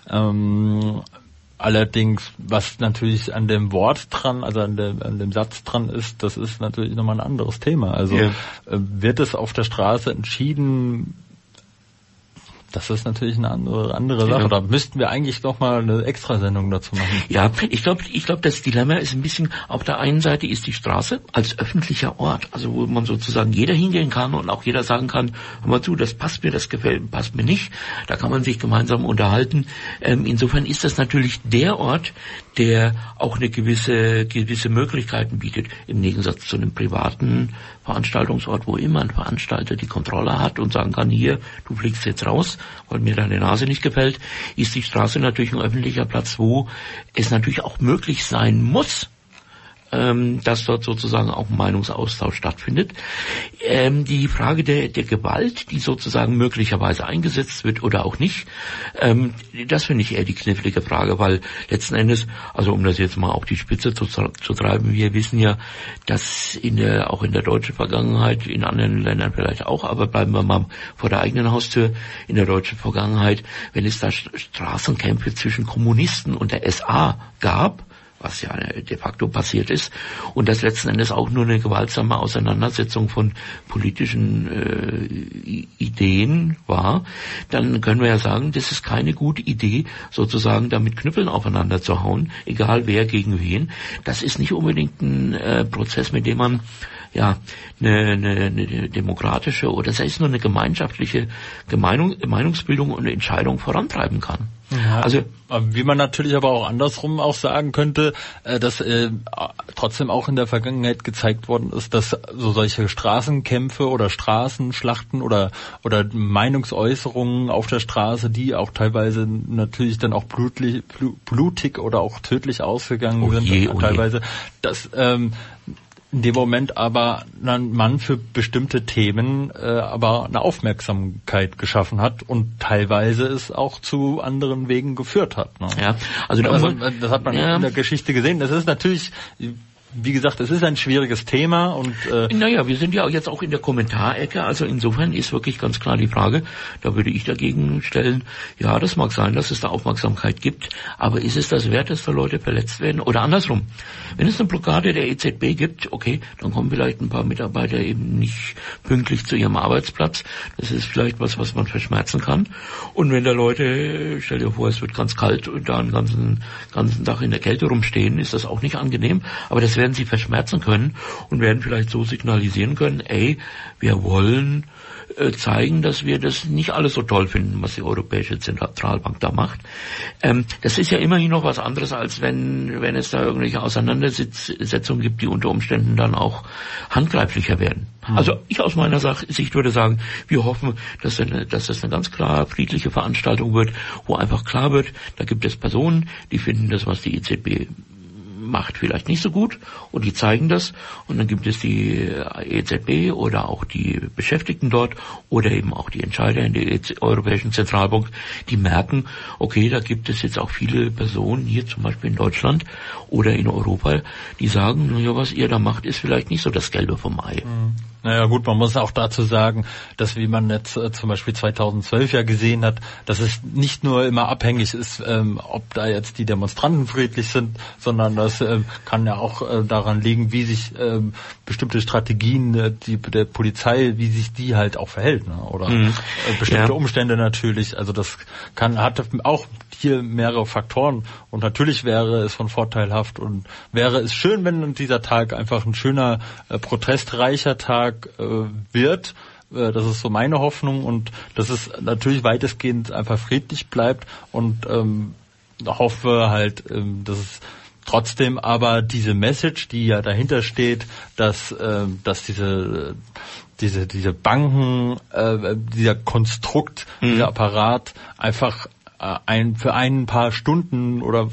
Allerdings, was natürlich an dem Wort dran, also an dem Satz dran ist, das ist natürlich nochmal ein anderes Thema. Also wird es auf der Straße entschieden? Das ist natürlich eine andere Sache. Da müssten wir eigentlich noch mal eine Extrasendung dazu machen. Ja, ich glaube, das Dilemma ist ein bisschen, auf der einen Seite ist die Straße als öffentlicher Ort, also wo man sozusagen jeder hingehen kann und auch jeder sagen kann, hör mal zu, das passt mir, das gefällt, passt mir nicht. Da kann man sich gemeinsam unterhalten. Insofern ist das natürlich der Ort, der auch eine gewisse Möglichkeiten bietet, im Gegensatz zu einem privaten Veranstaltungsort, wo immer ein Veranstalter die Kontrolle hat und sagen kann, hier, du fliegst jetzt raus, weil mir deine Nase nicht gefällt, ist die Straße natürlich ein öffentlicher Platz, wo es natürlich auch möglich sein muss, dass dort sozusagen auch ein Meinungsaustausch stattfindet. Die Frage der Gewalt, die sozusagen möglicherweise eingesetzt wird oder auch nicht, das finde ich eher die knifflige Frage, weil letzten Endes, also um das jetzt mal auf die Spitze zu treiben, wir wissen ja, dass auch in der deutschen Vergangenheit, in anderen Ländern vielleicht auch, aber bleiben wir mal vor der eigenen Haustür, in der deutschen Vergangenheit, wenn es da Straßenkämpfe zwischen Kommunisten und der SA gab, was ja de facto passiert ist, und das letzten Endes auch nur eine gewaltsame Auseinandersetzung von politischen Ideen war, dann können wir ja sagen, das ist keine gute Idee, sozusagen da mit Knüppeln aufeinander zu hauen, egal wer gegen wen. Das ist nicht unbedingt ein Prozess, mit dem man eine demokratische oder sei es nur eine gemeinschaftliche Meinungsbildung und Entscheidung vorantreiben kann. Ja, also wie man natürlich aber auch andersrum auch sagen könnte, dass trotzdem auch in der Vergangenheit gezeigt worden ist, dass so solche Straßenkämpfe oder Straßenschlachten oder Meinungsäußerungen auf der Straße, die auch teilweise natürlich dann auch blutig oder auch tödlich ausgegangen sind, teilweise, dass in dem Moment aber man für bestimmte Themen aber eine Aufmerksamkeit geschaffen hat und teilweise es auch zu anderen Wegen geführt hat. Ne? Ja, also das hat man in der Geschichte gesehen. Das ist natürlich, wie gesagt, es ist ein schwieriges Thema und naja, wir sind ja jetzt auch in der Kommentarecke, also insofern ist wirklich ganz klar die Frage, da würde ich dagegen stellen, ja, das mag sein, dass es da Aufmerksamkeit gibt, aber ist es das wert, dass da Leute verletzt werden? Oder andersrum, wenn es eine Blockade der EZB gibt, okay, dann kommen vielleicht ein paar Mitarbeiter eben nicht pünktlich zu ihrem Arbeitsplatz, das ist vielleicht was man verschmerzen kann, und wenn da Leute, stell dir vor, es wird ganz kalt und da einen ganzen Tag in der Kälte rumstehen, ist das auch nicht angenehm, aber das werden sie verschmerzen können und werden vielleicht so signalisieren können, wir wollen zeigen, dass wir das nicht alles so toll finden, was die Europäische Zentralbank da macht. Das ist ja immerhin noch was anderes, als wenn es da irgendwelche Auseinandersetzungen gibt, die unter Umständen dann auch handgreiflicher werden. Also ich aus meiner Sicht würde sagen, wir hoffen, dass das eine ganz klar friedliche Veranstaltung wird, wo einfach klar wird, da gibt es Personen, die finden das, was die EZB macht, vielleicht nicht so gut und die zeigen das und dann gibt es die EZB oder auch die Beschäftigten dort oder eben auch die Entscheider in der Europäischen Zentralbank, die merken, okay, da gibt es jetzt auch viele Personen hier zum Beispiel in Deutschland oder in Europa, die sagen, naja, was ihr da macht, ist vielleicht nicht so das Gelbe vom Ei. Naja gut, man muss auch dazu sagen, dass wie man jetzt zum Beispiel 2012 ja gesehen hat, dass es nicht nur immer abhängig ist, ob da jetzt die Demonstranten friedlich sind, sondern das kann ja auch daran liegen, wie sich bestimmte Strategien der Polizei, wie sich die halt auch verhält, ne? Oder bestimmte Umstände natürlich. Also das hat auch hier mehrere Faktoren und natürlich wäre es von vorteilhaft und wäre es schön, wenn dieser Tag einfach ein schöner protestreicher Tag wird. Das ist so meine Hoffnung und dass es natürlich weitestgehend einfach friedlich bleibt und hoffe halt, dass es trotzdem aber diese Message, die ja dahinter steht, dass diese Banken, dieser Konstrukt, dieser Apparat einfach für ein paar Stunden oder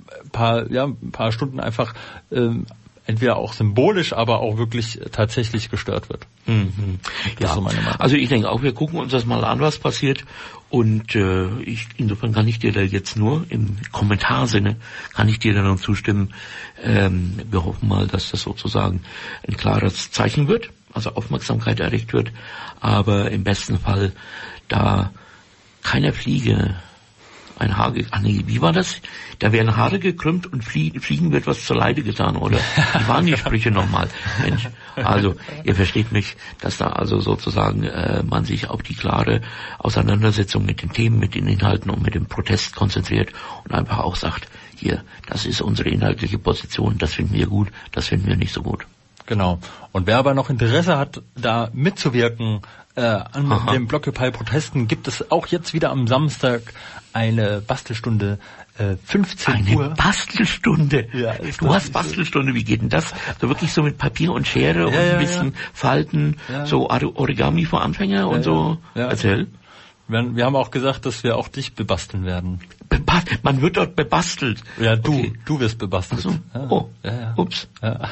ein paar Stunden einfach entweder auch symbolisch, aber auch wirklich tatsächlich gestört wird. Das ist so meine Meinung. Also ich denke auch, wir gucken uns das mal an, was passiert. Und insofern kann ich dir da jetzt nur im Kommentarsinne, kann ich dir da noch zustimmen. Wir hoffen mal, dass das sozusagen ein klares Zeichen wird, also Aufmerksamkeit erregt wird. Aber im besten Fall da keiner Fliege ein Haar, wie war das? Da werden Haare gekrümmt und Fliegen wird was zur Leide getan, oder? Wie waren die Sprüche nochmal? Mensch, also ihr versteht mich, dass da also sozusagen man sich auf die klare Auseinandersetzung mit den Themen, mit den Inhalten und mit dem Protest konzentriert und einfach auch sagt, hier, das ist unsere inhaltliche Position, das finden wir gut, das finden wir nicht so gut. Genau. Und wer aber noch Interesse hat, da mitzuwirken an den Blockupy-Protesten, gibt es auch jetzt wieder am Samstag eine Bastelsstunde 15 Uhr. Eine Bastelstunde? Ja, du hast Bastelstunde, wie geht denn das? So wirklich so mit Papier und Schere und ein bisschen Falten, so Origami für Anfänger und so? Ja. Erzähl. Wir haben auch gesagt, dass wir auch dich bebasteln werden. Man wird dort bebastelt. Ja, du wirst bebastelt. Ach so. Ups. Ja.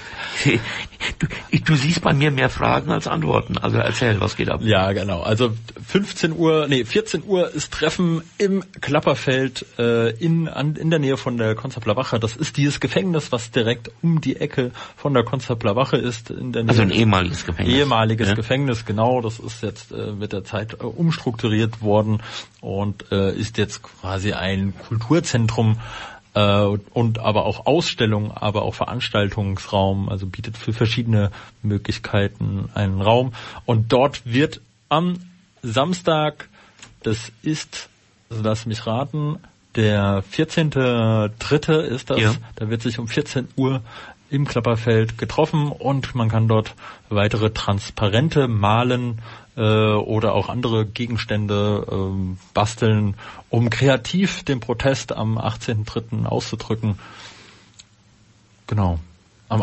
Du siehst bei mir mehr Fragen als Antworten. Also erzähl, was geht ab? Ja, genau. Also 14 Uhr ist Treffen im Klapperfeld in der Nähe von der Konstabler Wache. Das ist dieses Gefängnis, was direkt um die Ecke von der Konstabler Wache ist. In der Nähe. Also ein ehemaliges Gefängnis. Gefängnis, genau. Das ist jetzt mit der Zeit umstrukturiert worden und ist jetzt quasi ein Kulturzentrum und aber auch Ausstellung, aber auch Veranstaltungsraum, also bietet für verschiedene Möglichkeiten einen Raum. Und dort wird am Samstag, das ist, also lass mich raten, der 14.3. ist das, da wird sich um 14 Uhr im Klapperfeld getroffen und man kann dort weitere Transparente malen oder auch andere Gegenstände basteln, um kreativ den Protest am 18.3. auszudrücken. Genau. Am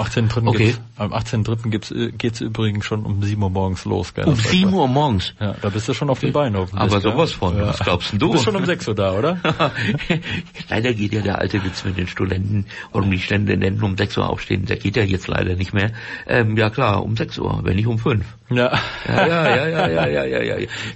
18.3. geht's übrigens schon um 7 Uhr morgens los. Gell? Um 7 Uhr morgens? Ja, da bist du schon auf den Beinen. Aber sowas von, was glaubst du? Du bist schon um 6 Uhr da, oder? Leider geht ja der alte Witz mit den Studenten, warum die Studenten um 6 Uhr aufstehen, der geht ja jetzt leider nicht mehr. Ja klar, um 6 Uhr, wenn nicht um 5. Ja. Ja.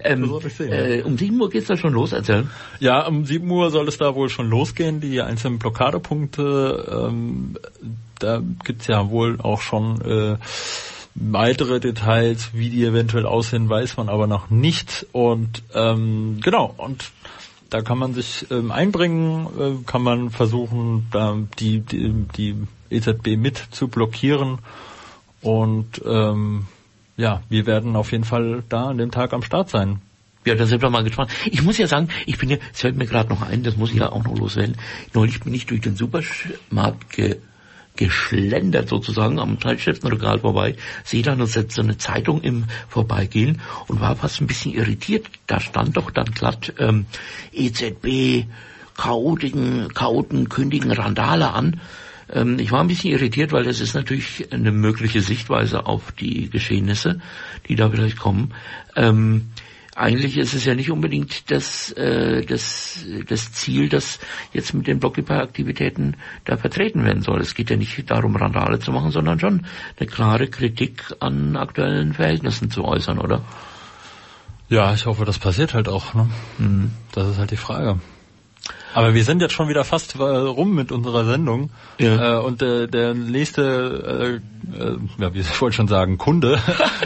Um 7 Uhr geht's da schon los, erzählen? Ja, um 7 Uhr soll es da wohl schon losgehen, die einzelnen Blockadepunkte, da gibt's ja wohl auch schon weitere Details, wie die eventuell aussehen, weiß man aber noch nicht. Und genau, und da kann man sich einbringen, kann man versuchen, da die EZB mit zu blockieren. Und wir werden auf jeden Fall da an dem Tag am Start sein. Ja, da sind wir mal gespannt. Ich muss ja sagen, es fällt mir gerade noch ein, das muss ich ja auch noch loswerden. Neulich bin ich durch den Supermarkt geschlendert sozusagen am Zeitschriftenregal vorbei, sehe dann so eine Zeitung im Vorbeigehen und war fast ein bisschen irritiert. Da stand doch dann glatt EZB, Chaoten kündigen Randale an. Ich war ein bisschen irritiert, weil das ist natürlich eine mögliche Sichtweise auf die Geschehnisse, die da vielleicht kommen. Eigentlich ist es ja nicht unbedingt das Ziel, das jetzt mit den Blockupy-Aktivitäten da vertreten werden soll. Es geht ja nicht darum, Randale zu machen, sondern schon eine klare Kritik an aktuellen Verhältnissen zu äußern, oder? Ja, ich hoffe, das passiert halt auch. Ne? Das ist halt die Frage. Aber wir sind jetzt schon wieder fast rum mit unserer Sendung. Ja. Und der nächste, ich wollte schon sagen, Kunde,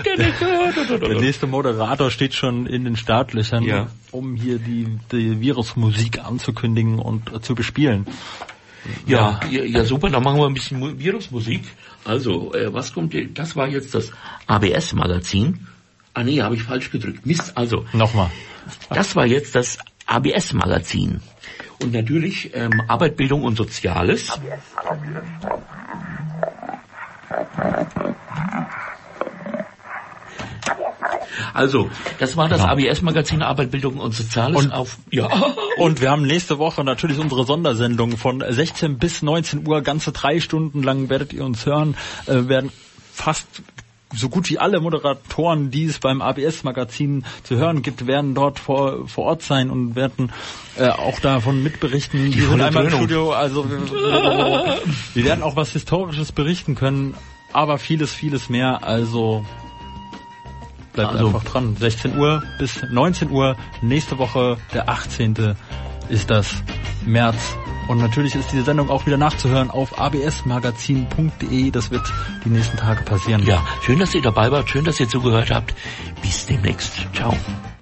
der nächste Moderator steht schon in den Startlöchern, um hier die Virusmusik anzukündigen und zu bespielen. Ja, super, dann machen wir ein bisschen Virusmusik. Also, was kommt hier? Das war jetzt das ABS-Magazin. Ah nee, habe ich falsch gedrückt. Mist, also. Nochmal. Das war jetzt das ABS-Magazin. Und natürlich Arbeit, Bildung und Soziales. Also, das war das ABS-Magazin Arbeit, Bildung und Soziales. Und wir haben nächste Woche natürlich unsere Sondersendung von 16 bis 19 Uhr, ganze 3 Stunden lang werdet ihr uns hören, werden fast so gut wie alle Moderatoren, die es beim ABS-Magazin zu hören gibt, werden dort vor Ort sein und werden auch davon mitberichten. Die sind einmal im Studio, also wir werden auch was Historisches berichten können, aber vieles mehr, also bleibt einfach dran. 16 Uhr bis 19 Uhr, nächste Woche, der 18. ist das März. Und natürlich ist diese Sendung auch wieder nachzuhören auf absmagazin.de. Das wird die nächsten Tage passieren. Ja, schön, dass ihr dabei wart, schön, dass ihr zugehört habt. Bis demnächst. Ciao.